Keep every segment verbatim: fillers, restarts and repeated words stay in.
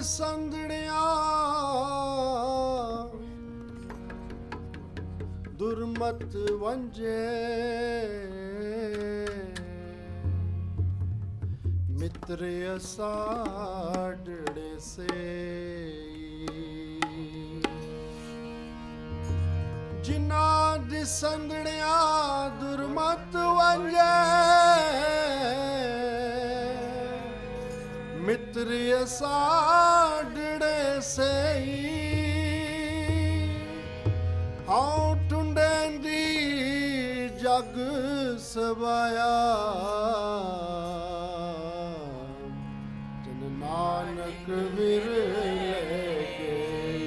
ਸੰਦੜਿਆ ਦੁਰਮਤ ਵੰਜੇ ਮਿੱਤਰ ਅਸਾੜੜੇ ਸੇ ਜਿਨ੍ਹਾਂ ਦੀ ਸੰਦੜਿਆ ਦੁਰਮਤ ਵੰਜੇ ਮਿੱਤਰ ਅਸਾੜੜੇ ਸੇ ਹਉ ਟੁੰਡੈਂ ਦੀ ਜਗ ਸਵਾਇਆ ਜਨ ਨਾਨਕ ਵਿਰਲੇ ਗਈ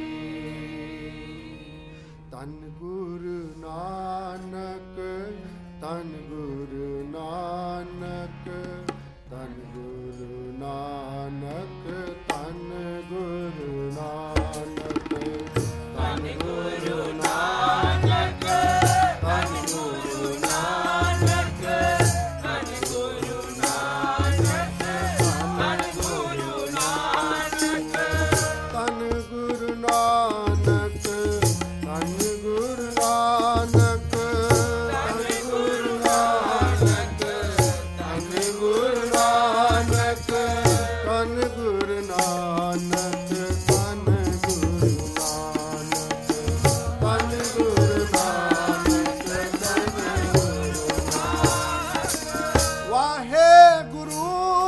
ਧੰਨ ਗੁਰੂ ਨਾਨਕ ਧੰਨ ਗੁਰੂ ਨਾਨਕ ਧੰਨ ਗੁਰੂ ਨਾਨਕ ਧੰਨ ਗੁਰੂ ਨਾਨਕ ਧੰਨ ਗੁਰੂ ਨਾਨਕ ਧੰਨ ਗੁਰੂ ਨਾਨਕ ਧੰਨ ਗੁਰੂ ਨਾਨਕ ਧੰਨ ਗੁਰੂ ਨਾਨਕ ਧੰਨ ਗੁਰੂ ਨਾਨਕ ਧੰਨ ਗੁਰੂ ਨਾਨਕ ਧੰਨ ਗੁਰੂ ਨਾਨਕ ਧੰਨ ਗੁਰੂ ਨਾਨਕ ਧੰਨ ਗੁਰੂ ਨਾਨਕ ਧੰਨ ਗੁਰੂ ਨਾਨਕ ਧੰਨ ਗੁਰੂ ਨਾਨਕ ਧੰਨ ਗੁਰੂ ਨਾਨਕ ਵਾਹਿਗੁਰੂ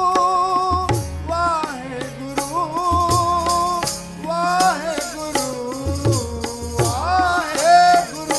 ਵਾਹਿਗੁਰੂ ਵਾਹਿਗੁਰੂ ਵਾਹਿਗੁਰੂ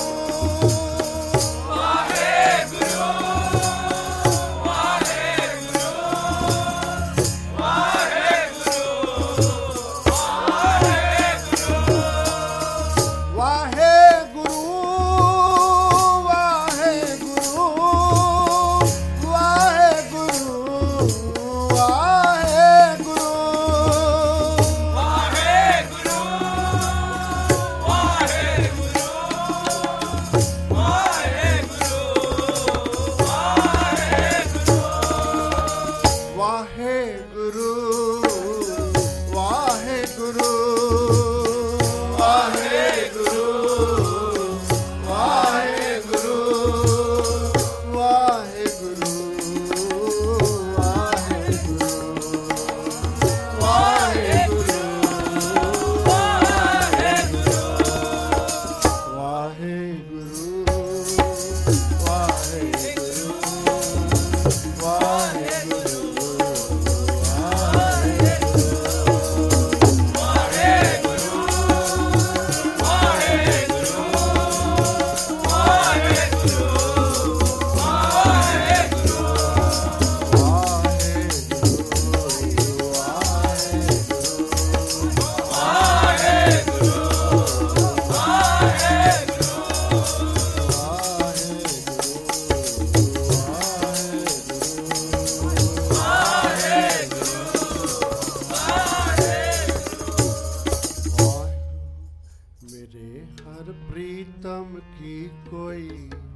प्रीतम की कोई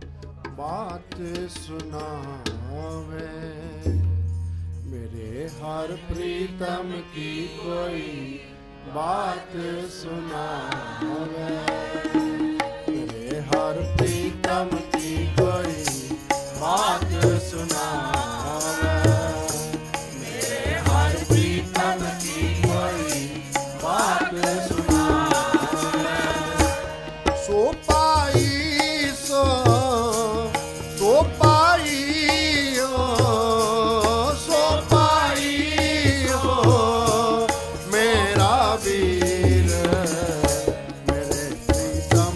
बात सुनावे मेरे हर प्रीतम की कोई बात सुनावे मेरे हर प्रीतम की कोई बात सुनावे मेरे हर प्रीतम की कोई बात सुनावे सो पाई सो सो पाई हो सो पाई हो मेरा वीर मेरे प्रीतम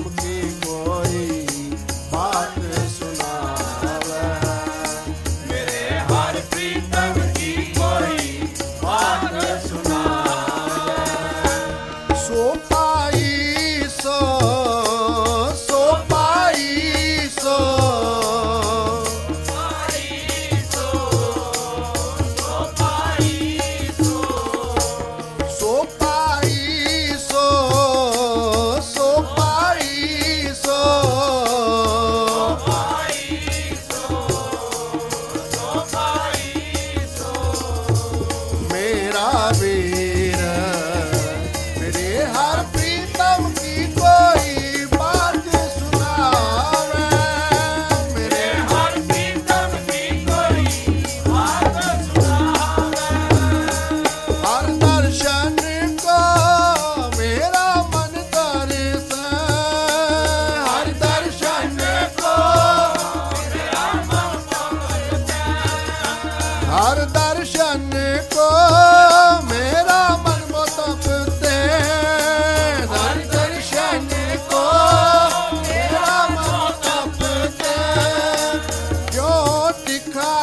हर दर्शन को मेरा मन मोतपते, हर दर्शन को मेरा मन मोतपते, जो दिखा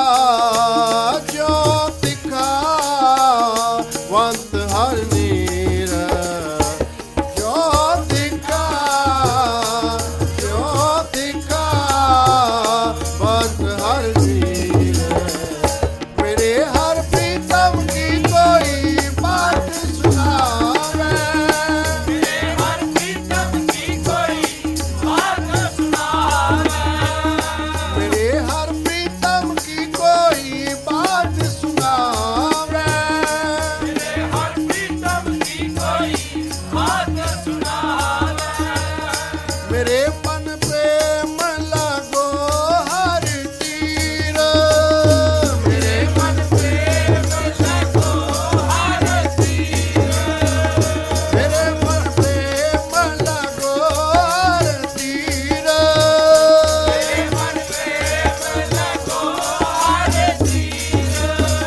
जो दिखा वंत हर नीर, जो दिखा जो दिखा वंत हर नीर, मेरे हर प्रीतम की कोई बात सुनावे, मेरे हर प्रीतम की कोई बात सुनावे, मेरे हर प्रीतम की कोई बात सुनावे, मेरे हर प्रीतम की कोई बात सुनावे, मेरे मन प्रेम लगो हर तीर, मेरे मन प्रेम लगो हर तीर, मेरे मन प्रेम लगो हर तीर, मेरे मन प्रेम लगो हर तीर,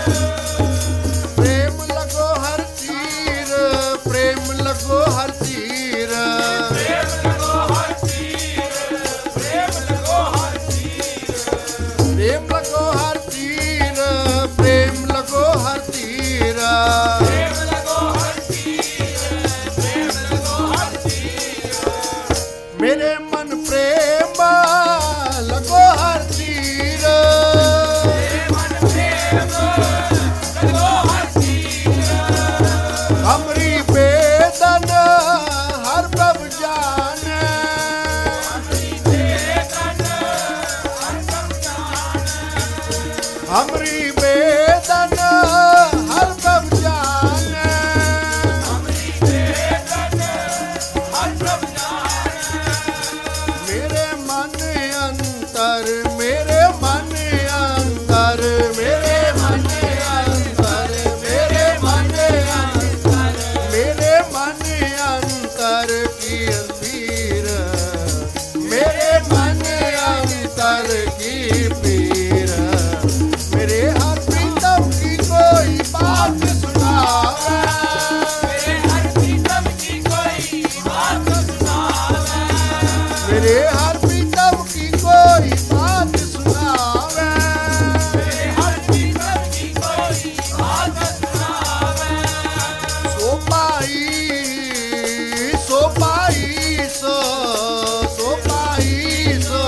प्रेम लगो हर तीर, प्रेम लगो हर तीर, प्रेम लगो हर तीर, प्रेम लगो हर तीर, प्रेम लगो हर तीर, प्रेम लगो हर तीर, प्रेम लगो हर तीर, प्रेम लगो हर तीर, मेरे मन प्रेम लगो हर तीर, मेरे मन प्रेम लगो हर तीर, हमरी बेदन हर प्रभु जाने, हमरी बेदन हर प्रभु जाने, हमरी बेदन हर प्रभु जाने, हमरी बेदन हर प्रभु जाने, मेरे मन अंतर, मेरे मन अंतर, मेरे मन अंतर, मेरे मन अंतर, मेरे मन अंतर की पीर, मेरे मन अंतर की पीर, मेरे हर प्रीतम की कोई बात सुनावे, मेरे हर प्रीतम की कोई बात सुनावे, मेरे हर प्रीतम की कोई बात सुनावे, मेरे हर प्रीतम की कोई बात सुनावे, सो पाई सो पाई सो सो पाई सो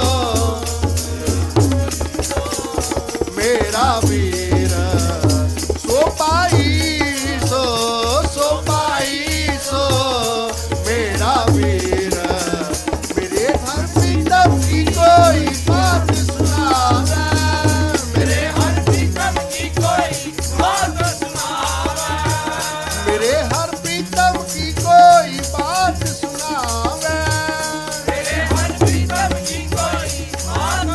मेरा वीर, सो पाई सो सो पाई सो मेरा वीर, मेरे हर प्रीतम की कोई बात सुनावे, मेरे हर प्रीतम की कोई बात सुनावे, मेरे हर प्रीतम की कोई बात सुनावे, मेरे हर प्रीतम की कोई बात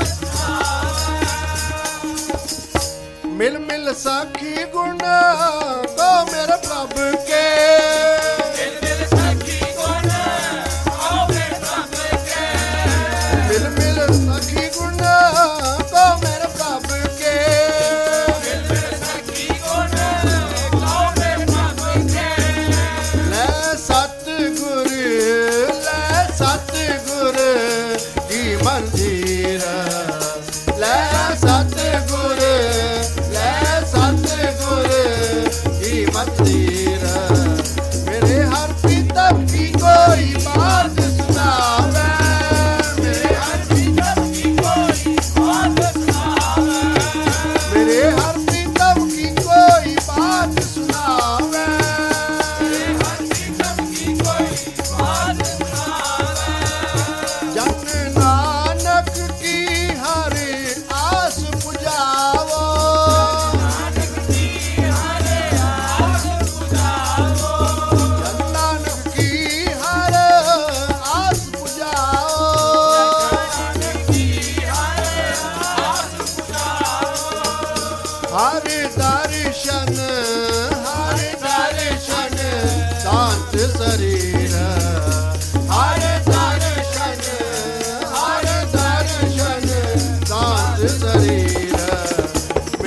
सुनावे, मिल मिल सखी गुण को मेरे प्रभु के, मिल मिल सखी गुण को मेरे प्रभु के, मिल मिल सखी गुण को मेरे प्रभु के, मिल मिल सखी गुण को मेरे प्रभु के, ले सतगुर ले सतगुर की मंदिर, ले सतगुर ले सतगुर की मंदिर, मेरे हर प्रीतम की कोई बात सुनावे, मेरे हर प्रीतम की कोई बात सुनावे, मेरे हर प्रीतम की कोई बात सुनावे, मेरे हर प्रीतम की कोई बात सुनावे, जन नानक की हर आस पुजावो, नानक की हर आस पुजावो, जन नानक की हर आस पुजाओ, नानक की हर आस पुजाओ, हर दर्शन हर दर्शन शांत शरीर, हर दर्शन हर दर्शन शांत शरीर,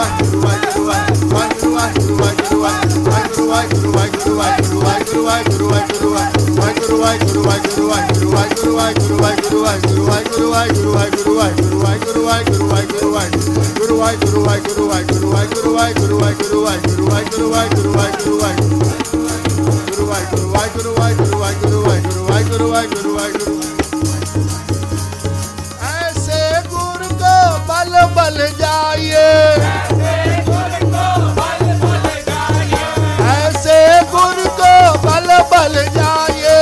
ऐसे गुरु को बल बल जाइए, ऐसे गुरु को बल बल जाइए,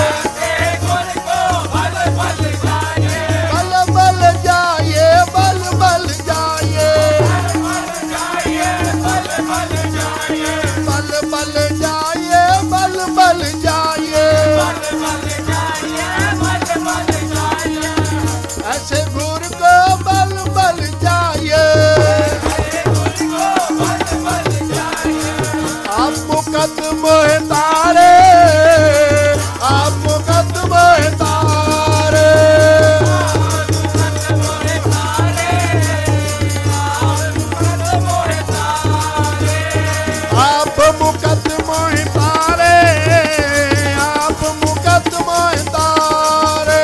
बल बल जाइए, बल बल जाइए, बल बल जाइए, बल बल जाइए, ऐसे गुरु को बल बल जाइए। आप मुकदम तारे, आप मुकदम तारे, आप मुकदम तारे, आप मुकदम तारे,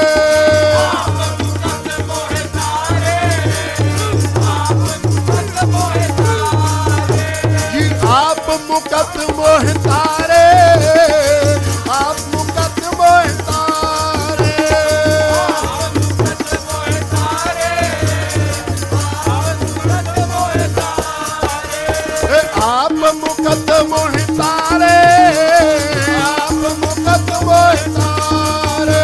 जी आप मुकदम तारे, आप मुकदम तारे, ए, आप मुकदम तारे, आप मुकदम तारे,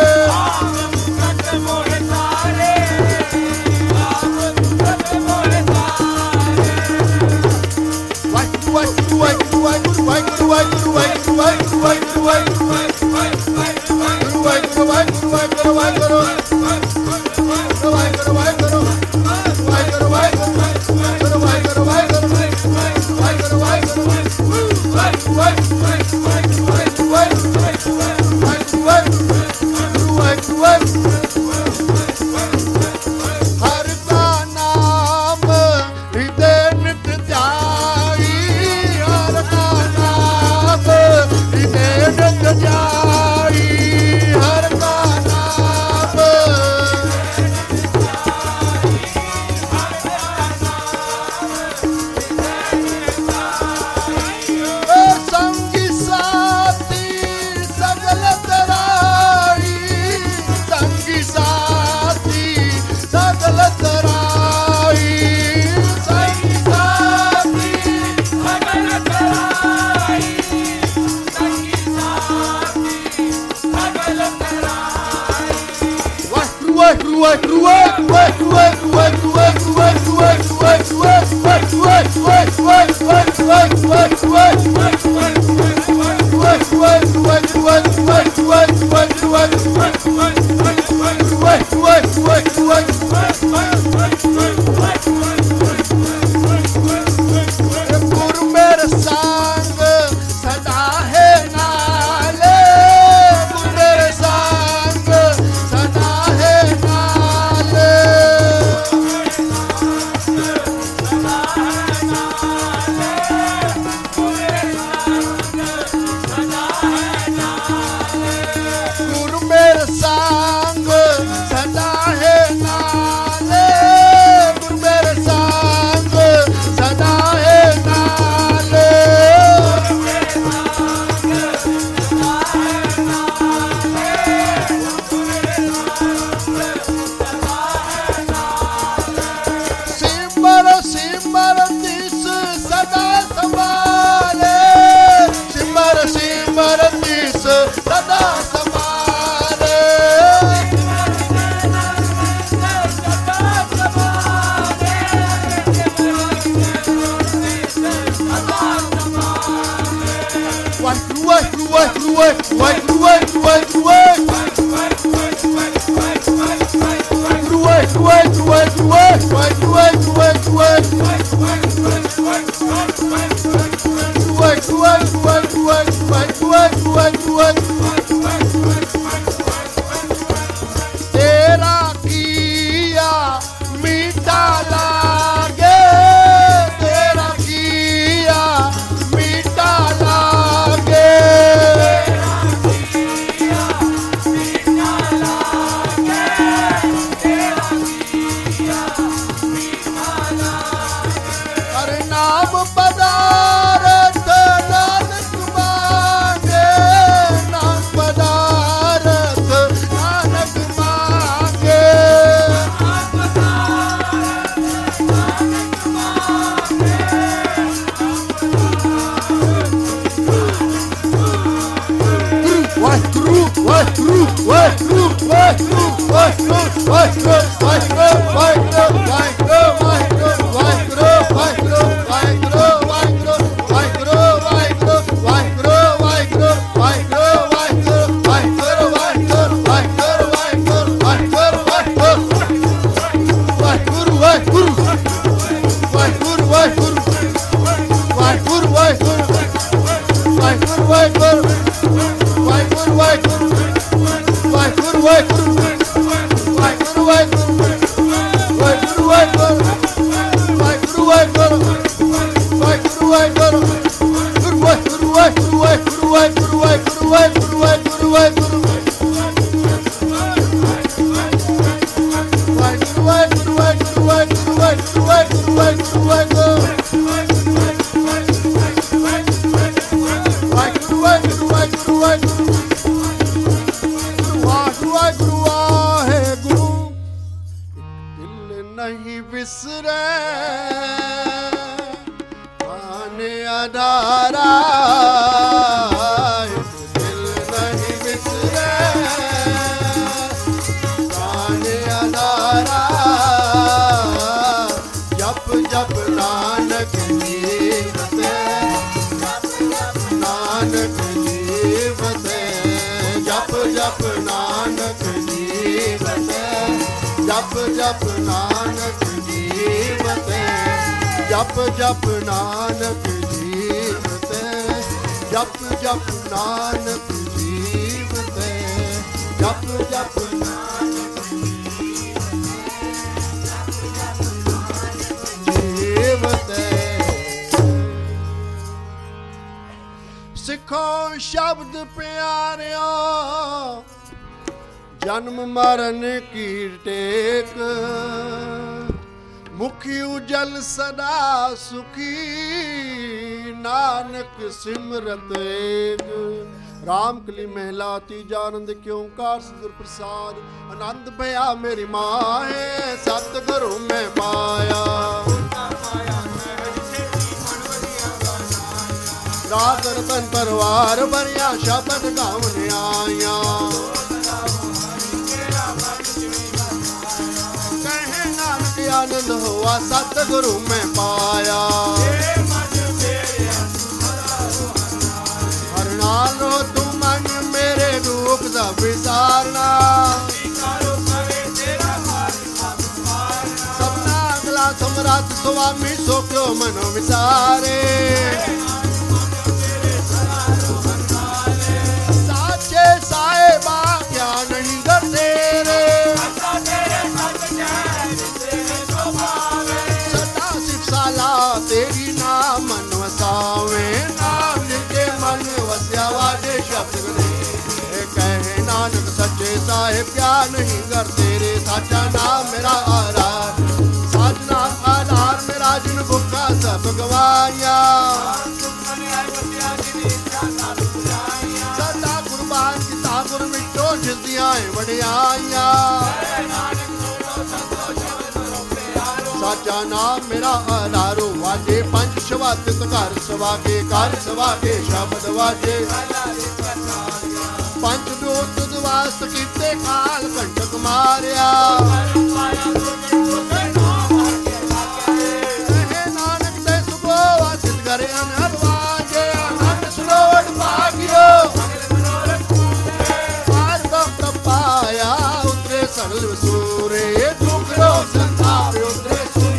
वाहिगुरु वाहिगुरु वाहिगुरु वाहिगुरु वाहिगुरु वाहिगुरु वाहिगुरु वाहिगुरु वाहिगुरु वाहिगुरु वाहिगुरु वाहिगुरु वाहिगुरु वाहिगुरु हर का नाम हृदय नित ध्याई, हर का नाम हृदय नित ध्याई, हर का नाम ओ संगी साथी सगल तराई, संगी साथी सगल तराई, संगी साथी वाहिगुरु वाहिगुरु वाहिगुरु वाहिगुरु वाहिगुरु वाहिगुरु वाहिगुरु वाहिगुरु गुरु मेरे संग सदा है नाले, गुरु मेरे संग सदा है नाले, गुरु मेरे संग सदा है नाले, गुरु मेरे संग सदा है नाले, सिमर सिमर तिस सदा संभाले, सिमर सिमर तिस सदा संभाले, वाहिगुरु वाहिगुरु वाहिगुरु वाहिगुरु वाहिगुरु तेरा किया मीठा लागे, नहीं बिसरे आने अधारा दिल नहीं बिसरे आने अधारा जप जप नानक जीवते नानक जीवते जप जप नानक जीवते जप जप नानक जीवते जप जप नानक जीवते जप जप नानक जीवते जप जप नानक जीवते सिखो शब्द प्यारियो जन्म मरण की टेक मुखी उजल सदा सुखी नानक सिमरत एक राम कली महला तीजा आनंद के ओंकार सतगुर प्रसाद आनंद भया मेरी माहे सतगुरु में पाया रात रतन परवार बरिया शब्द गावन आया आनंद हुआ सतगुरु में पाया हर नाल रो तू मन मेरे दुख दा विसारना सबना अगला समरात स्वामी सो क्यों मन विसारे साचे साहेबा क्या नहीं करते रे तेरी नाम मन वसावे नाम जिनके मन वस्या वादे शब्द दे कहे नानक सच्चे साहिब क्या नहीं कर तेरे साचा नाम मेरा आधार साजना आधार मेरा जिन भुखा सब गवाया सदा कुर्बान किता गुर मिटो जिसदियां वडियाइया साचा नाम मेरा आधारो वाजे पंच शब्द घर सवा के घर सवा के शब्द वाजे पंच दोस्त वास्त कीते काल कंटक मारिया नानक दे सुबो वासित करे अनहद वाजे आनंद सरोवर भाग्यो पार भक्त पाया उतरे सरल सूरे दुख रो संताप उतरे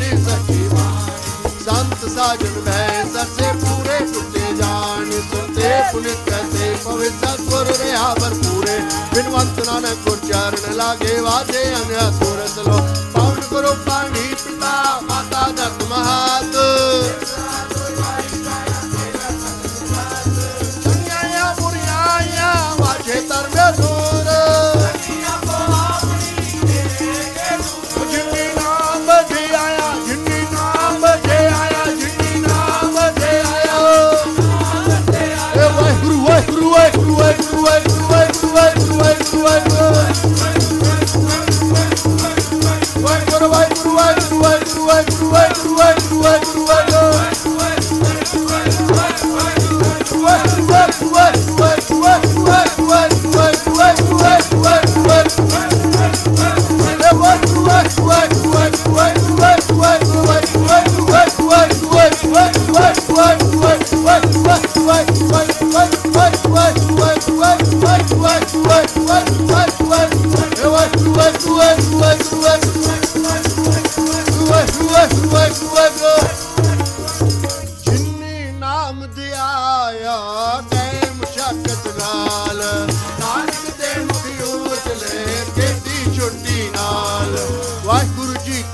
साजन भैंसा से पूरे टूटे जान सुनते पुनित कहते पवित्र गुर रहा भरपूरे बिनवंत नानक गुर चरण लागे वाजे अन्य सूरत लो पवन गुरु पानी पिता माता दत्त महात संज्ञाया बुरियाया वाजे तरवे दूर जिन्नी नाम बजे आया जिन्नी नाम बजे आया Guru, Guru, Guru, Guru, Guru, Guru, Guru, Guru, Guru, Guru, Guru,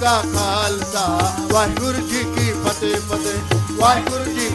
ਕਾ ਖਾਲਸਾ ਵਾਹਿਗੁਰੂ ਜੀ ਕੀ ਫਤਿਹ ਫਤਿਹ ਵਾਹਿਗੁਰੂ ਜੀ